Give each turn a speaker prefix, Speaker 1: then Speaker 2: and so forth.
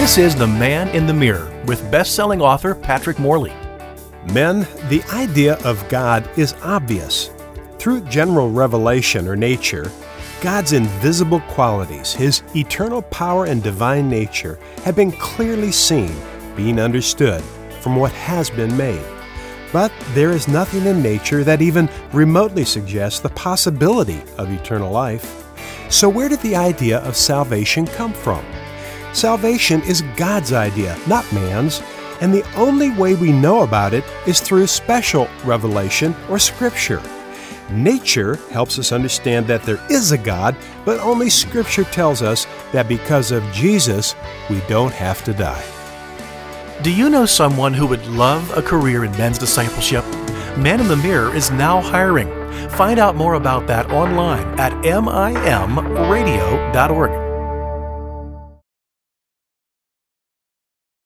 Speaker 1: This is The Man in the Mirror with best-selling author Patrick Morley.
Speaker 2: Men, the idea of God is obvious. Through general revelation or nature, God's invisible qualities, His eternal power and divine nature, have been clearly seen, being understood from what has been made. But there is nothing in nature that even remotely suggests the possibility of eternal life. So where did the idea of salvation come from? Salvation is God's idea, not man's, and the only way we know about it is through special revelation or Scripture. Nature helps us understand that there is a God, but only Scripture tells us that because of Jesus, we don't have to die.
Speaker 1: Do you know someone who would love a career in men's discipleship? Man in the Mirror is now hiring. Find out more about that online at mimradio.org.